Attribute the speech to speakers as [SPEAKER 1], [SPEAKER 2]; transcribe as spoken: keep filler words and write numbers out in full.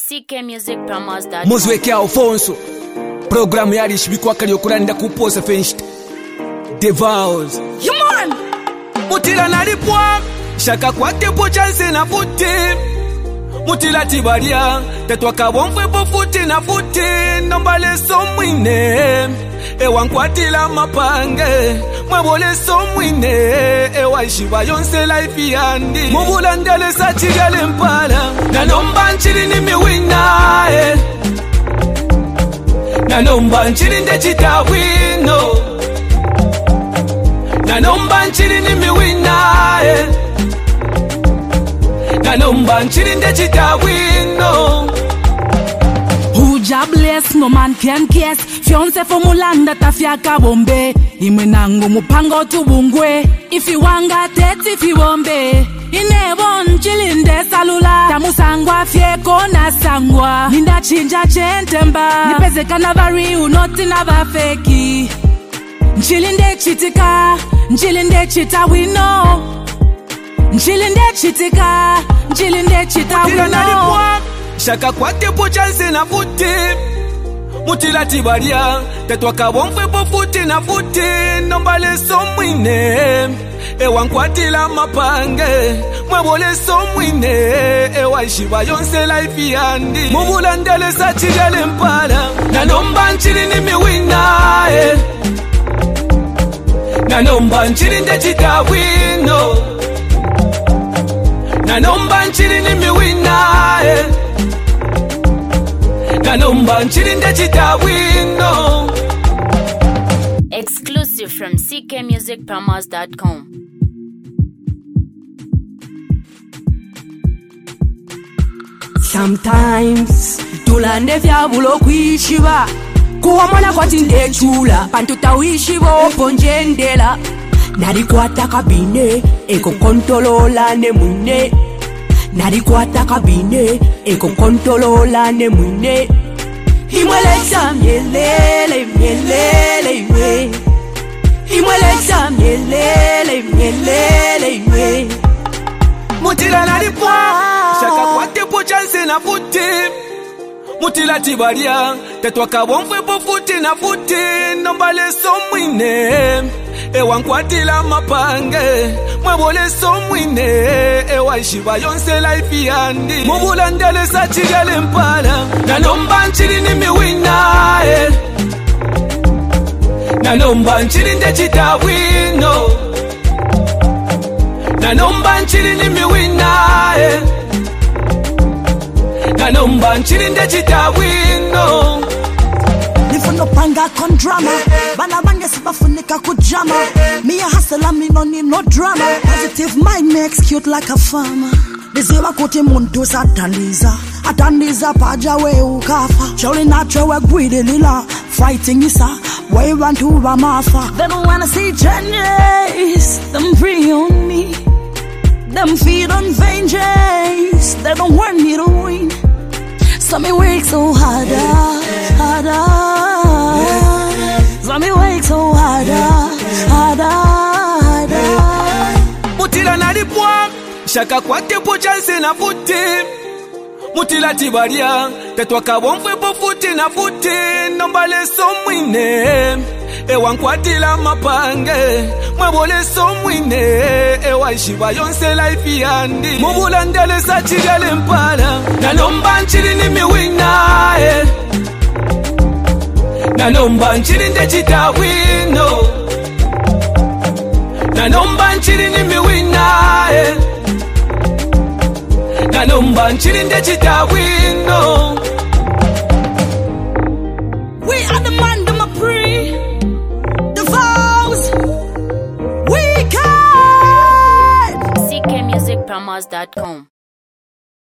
[SPEAKER 1] C K Music Promos dot com.
[SPEAKER 2] Muzweke Alfonso Programu yari shibikwa yokuranda kuposa fenshita The Vows
[SPEAKER 3] Human
[SPEAKER 2] Mutila nalipwa Shaka kwake po chance na futi Mutila tibaria Tetwa kabomfwe po futi na futi Nombale somwine Ewa nkwatila mapange Mwebole somwine Ewa ishiba yonse life yandi Mubula ndele sa chigale mpala Nanomba nchiri ni miwina eh. Nanomba nchiri nde chita wino Nanomba nchiri ni miwina eh. Nanomba nchiri nde chita wino
[SPEAKER 3] Who jobless, no man can guess. Fiance for mulanda tafyaka bombe. Imenango mupango tubungwe. If you wanga tete if you bombe. Inebon chilinde salula. Tamusangwa fieko na sangwa. Ninda chinja chentemba. Nipeze kanavari unoti na bafeki. Nchilinde chitika. Nchilinde chita wino. Nchilinde chitika. Nchilinde chita wino.
[SPEAKER 2] Shaka kwake po chance na futi Mutila tibaria Tetwa kabomfwe po futi na futi Nombale somwine Ewa nkwatila mapange Mwebole somwine Ewa ishiba yonse life yandi Mubula ndele sa chigale mpala Nanomba nchiri ni miwina eh. Nanomba nchiri nde chita wino Nanomba nchiri ni miwina eh. Nanomba nchiri nde chita wino.
[SPEAKER 1] Exclusive from C K Music Promos dot com.
[SPEAKER 4] Sometimes tulande vyabulo kwishiba kuwa mwana kwa tinde chula pantuta wishibo ponjendela nalikwata kabine eko kontolola ne mwine nalikwata kabine eko kontolola ne mwine imweleza mielele mielele iwe imweleza mielele mielele iwe
[SPEAKER 2] Mutila nalipwa Shaka kwake po chance na futi Mutila tibaria Tetwa kabomfwe po futi na futi Nombale somwine Ewa nkwatila mapange Mwebole somwine Ewa ishiba yonse life yandi Mubula ndele sa chigale mpala Nanomba nchiri ni miwina eh. Nanomba nchiri nde chita wino Nanomba nchiri ni miwina eh. Nanomba nchiri nde chita wino
[SPEAKER 5] Nifuno panga con drama Bana bange sibafunika kujama Me a hustler, me no need no drama Positive mind makes cute like a farmer Niziwa kuti muntu satandiza Atandiza paja we ukafa Shauli nacho we greedy lila Fighting isa Way run to Ramafa They don't wanna see changes Them free on me Them feed on vengeance They don't want me to win So me work so harder, harder. So me work so harder, harder, harder.
[SPEAKER 2] Mutila nalipwa Shaka kwake po chance na futi Mutila tibaria Tetwa kabomfwe po futi na futi Nombale somwine Ewa nkwatila mapange Mwebole somwine Ewa ishiba yonse life yandi Mubula ndele sa chigale mpala Nanomba nchiri ni miwina eh. Nanomba nchiri nde chita wino Nanomba nchiri ni miwina eh. Nanomba nchiri nde chita wino.
[SPEAKER 5] We are the man, them a pre The vows We can
[SPEAKER 1] C K Music Promos dot com.